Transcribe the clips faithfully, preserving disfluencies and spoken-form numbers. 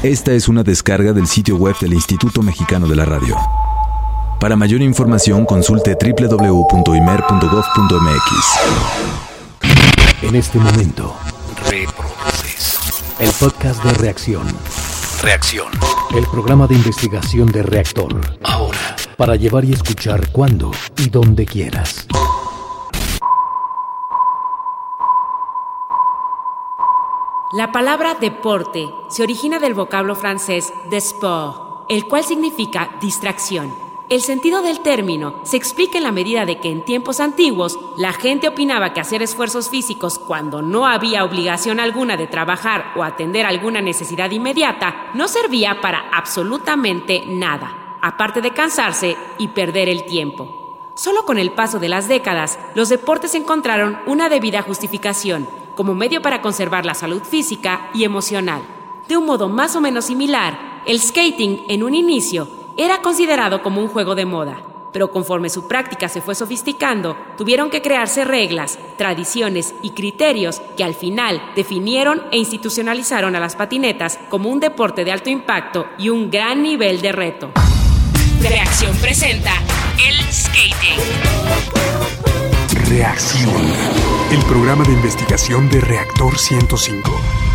Esta es una descarga del sitio web del Instituto Mexicano de la Radio. Para mayor información, consulte doble u doble u doble u punto i m e r punto gov punto m x. En este momento, reproduces el podcast de Reacción. Reacción. El programa de investigación de Reactor. Ahora, para llevar y escuchar cuando y donde quieras. La palabra deporte se origina del vocablo francés de sport, el cual significa distracción. El sentido del término se explica en la medida de que en tiempos antiguos la gente opinaba que hacer esfuerzos físicos cuando no había obligación alguna de trabajar o atender alguna necesidad inmediata no servía para absolutamente nada, aparte de cansarse y perder el tiempo. Solo con el paso de las décadas, los deportes encontraron una debida justificación como medio para conservar la salud física y emocional. De un modo más o menos similar, el skating en un inicio era considerado como un juego de moda, pero conforme su práctica se fue sofisticando, tuvieron que crearse reglas, tradiciones y criterios que al final definieron e institucionalizaron a las patinetas como un deporte de alto impacto y un gran nivel de reto. Reacción presenta el skating. Reacción, el programa de investigación de Reactor ciento cinco.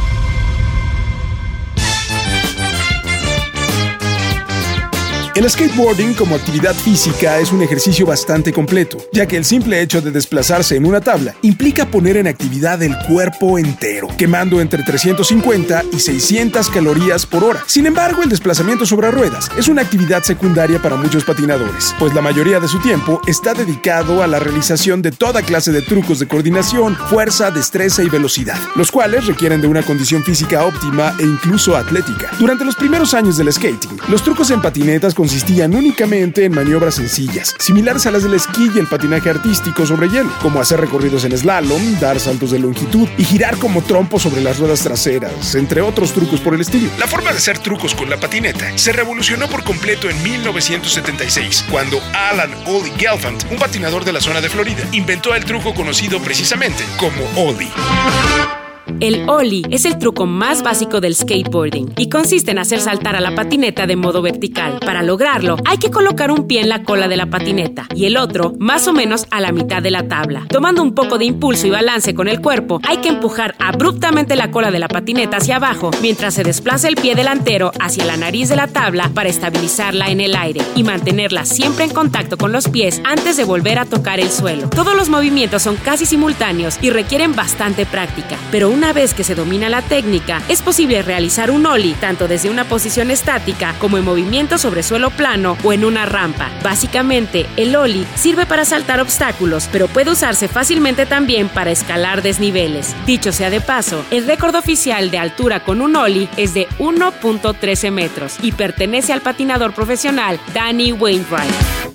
El skateboarding como actividad física es un ejercicio bastante completo, ya que el simple hecho de desplazarse en una tabla implica poner en actividad el cuerpo entero, quemando entre trescientas cincuenta y seiscientas calorías por hora. Sin embargo, el desplazamiento sobre ruedas es una actividad secundaria para muchos patinadores, pues la mayoría de su tiempo está dedicado a la realización de toda clase de trucos de coordinación, fuerza, destreza y velocidad, los cuales requieren de una condición física óptima e incluso atlética. Durante los primeros años del skating, los trucos en patinetas consistían únicamente en maniobras sencillas, similares a las del esquí y el patinaje artístico sobre hielo, como hacer recorridos en slalom, dar saltos de longitud y girar como trompo sobre las ruedas traseras, entre otros trucos por el estilo. La forma de hacer trucos con la patineta se revolucionó por completo en mil novecientos setenta y seis, cuando Alan Ollie Gelfand, un patinador de la zona de Florida, inventó el truco conocido precisamente como ollie. El ollie es el truco más básico del skateboarding y consiste en hacer saltar a la patineta de modo vertical. Para lograrlo, hay que colocar un pie en la cola de la patineta y el otro más o menos a la mitad de la tabla. Tomando un poco de impulso y balance con el cuerpo, hay que empujar abruptamente la cola de la patineta hacia abajo mientras se desplaza el pie delantero hacia la nariz de la tabla para estabilizarla en el aire y mantenerla siempre en contacto con los pies antes de volver a tocar el suelo. Todos los movimientos son casi simultáneos y requieren bastante práctica, pero una vez que se domina la técnica, es posible realizar un ollie tanto desde una posición estática como en movimiento sobre suelo plano o en una rampa. Básicamente, el ollie sirve para saltar obstáculos, pero puede usarse fácilmente también para escalar desniveles. Dicho sea de paso, el récord oficial de altura con un ollie es de uno punto trece metros y pertenece al patinador profesional Danny Wainwright.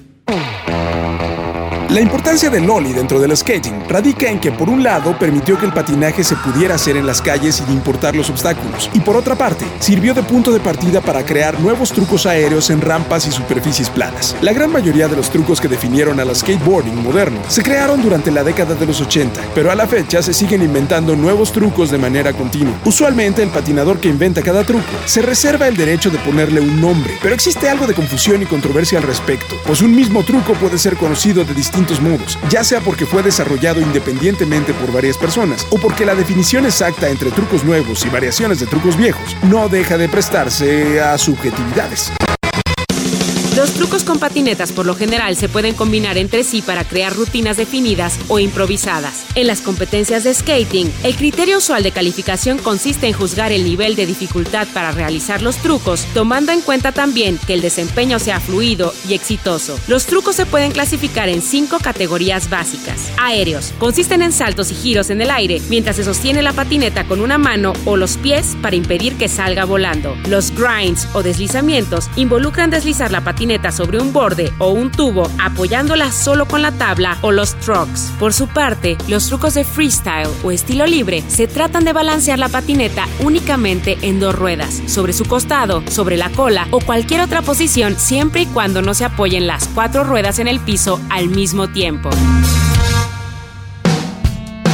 La importancia del ollie dentro del skating radica en que, por un lado, permitió que el patinaje se pudiera hacer en las calles sin importar los obstáculos, y por otra parte, sirvió de punto de partida para crear nuevos trucos aéreos en rampas y superficies planas. La gran mayoría de los trucos que definieron al skateboarding moderno se crearon durante la década de los ochenta, pero a la fecha se siguen inventando nuevos trucos de manera continua. Usualmente, el patinador que inventa cada truco se reserva el derecho de ponerle un nombre, pero existe algo de confusión y controversia al respecto, pues un mismo truco puede ser conocido de distintos modos, ya sea porque fue desarrollado independientemente por varias personas o porque la definición exacta entre trucos nuevos y variaciones de trucos viejos no deja de prestarse a subjetividades. Los trucos con patinetas por lo general se pueden combinar entre sí para crear rutinas definidas o improvisadas. En las competencias de skating, el criterio usual de calificación consiste en juzgar el nivel de dificultad para realizar los trucos, tomando en cuenta también que el desempeño sea fluido y exitoso. Los trucos se pueden clasificar en cinco categorías básicas. Aéreos. Consisten en saltos y giros en el aire mientras se sostiene la patineta con una mano o los pies para impedir que salga volando. Los grinds o deslizamientos involucran deslizar la patineta sobre un borde o un tubo apoyándola solo con la tabla o los trucks. Por su parte, los trucos de freestyle o estilo libre se tratan de balancear la patineta únicamente en dos ruedas, sobre su costado, sobre la cola o cualquier otra posición siempre y cuando no se apoyen las cuatro ruedas en el piso al mismo tiempo.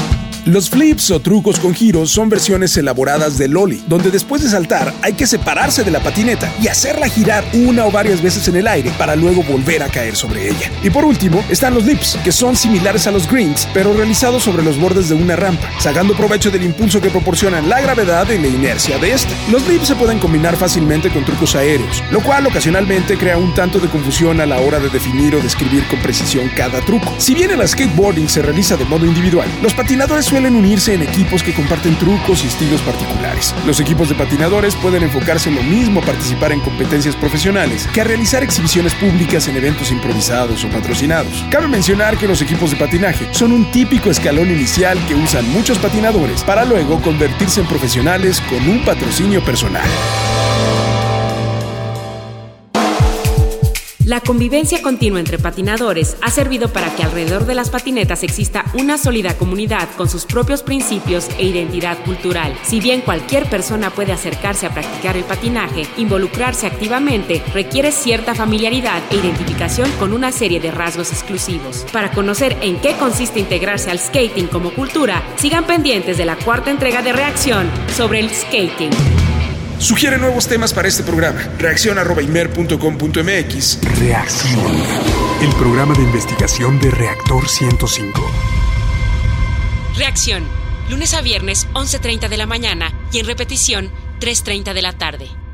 Los flips o trucos con giros son versiones elaboradas del ollie, donde después de saltar hay que separarse de la patineta y hacerla girar una o varias veces en el aire para luego volver a caer sobre ella. Y por último están los lips, que son similares a los greens, pero realizados sobre los bordes de una rampa, sacando provecho del impulso que proporcionan la gravedad y la inercia de esta. Los lips se pueden combinar fácilmente con trucos aéreos, lo cual ocasionalmente crea un tanto de confusión a la hora de definir o describir con precisión cada truco. Si bien el skateboarding se realiza de modo individual, los patinadores suelen unirse en equipos que comparten trucos y estilos particulares. Los equipos de patinadores pueden enfocarse en lo mismo a participar en competencias profesionales que a realizar exhibiciones públicas en eventos improvisados o patrocinados. Cabe mencionar que los equipos de patinaje son un típico escalón inicial que usan muchos patinadores para luego convertirse en profesionales con un patrocinio personal. La convivencia continua entre patinadores ha servido para que alrededor de las patinetas exista una sólida comunidad con sus propios principios e identidad cultural. Si bien cualquier persona puede acercarse a practicar el patinaje, involucrarse activamente requiere cierta familiaridad e identificación con una serie de rasgos exclusivos. Para conocer en qué consiste integrarse al skating como cultura, sigan pendientes de la cuarta entrega de Reacción sobre el skating. Sugiere nuevos temas para este programa. Reacción arroba imer punto com punto mx. Reacción, el programa de investigación de Reactor ciento cinco. Reacción, lunes a viernes once treinta de la mañana y en repetición tres treinta de la tarde.